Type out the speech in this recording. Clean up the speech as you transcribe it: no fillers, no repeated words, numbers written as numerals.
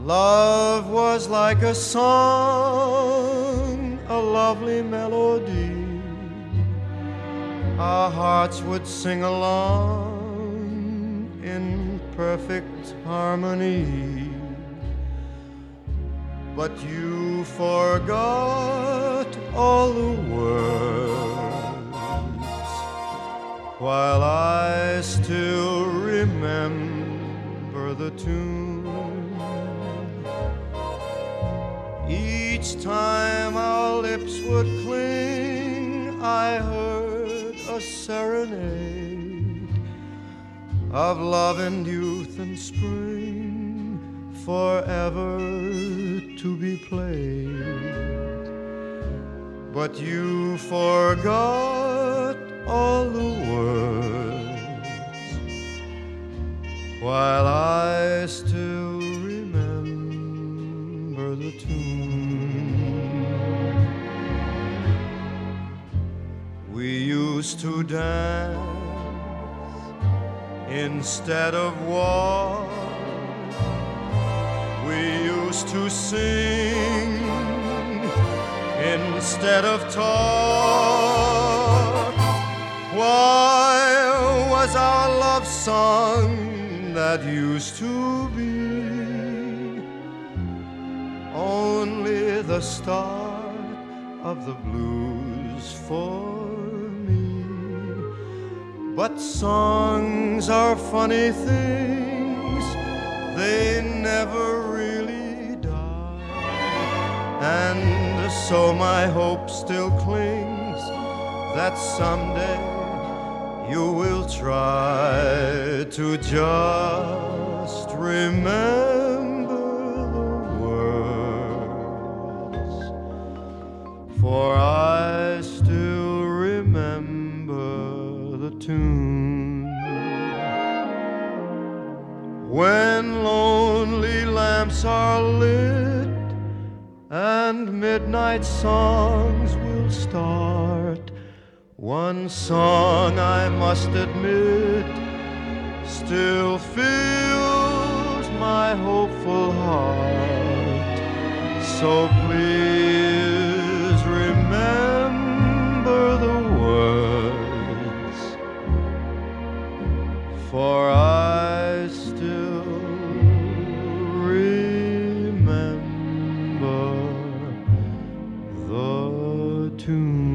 Love was like a song, a lovely melody. Our hearts would sing along in perfect harmony. But you forgot all the words, while I still remember the tune. Each time our lips would cling, I heard a serenade of love and youth and spring, forever to be played. But you forgot all the words, while I still remember the tune. We used to dance instead of walk. We used to sing instead of talk. Why was our love song that used to be only the start of the blues for me? But songs are funny things, they never really die. And so my hope still clings that someday you will try to just remember the words, for I still remember the tune. When lonely lamps are lit and midnight songs will start, one song I must admit still fills my hopeful heart. So please remember the words, for I still remember the tune.